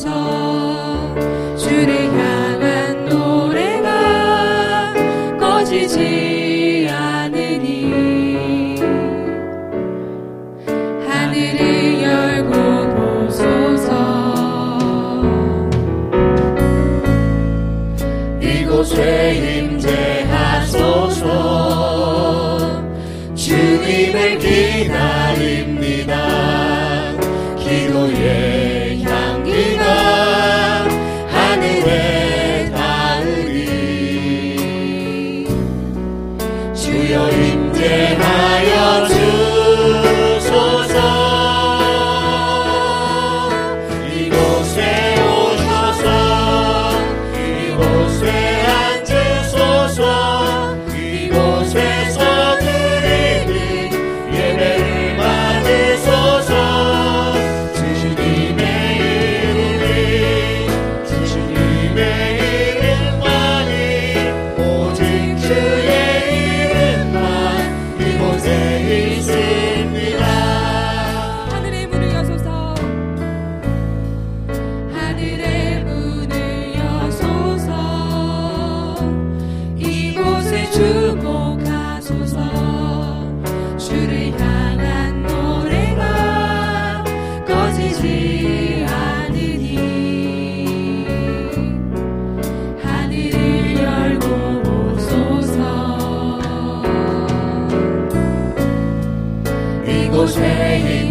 하소서. 주를 향한 노래가 꺼지지 않으니 하늘을 열고 보소서. 이곳에 임재하소서. 주님을 기다립니다. 기도의 향기가 하늘에 닿으리. 주여 임재하여 주소서. 이곳에 오셔서 이곳에 앉으소서. 이곳에서 드리는 예배를 받으소서. 주님의 이름만이 오직 주의 이름만 이곳에 있습니다. 하늘의 문을 여소서. 하늘의 문을 여소서. 이곳에 주목하소서. 주를 향한 노래가 꺼지지 않으니 하늘을 열고 오소서. 이곳에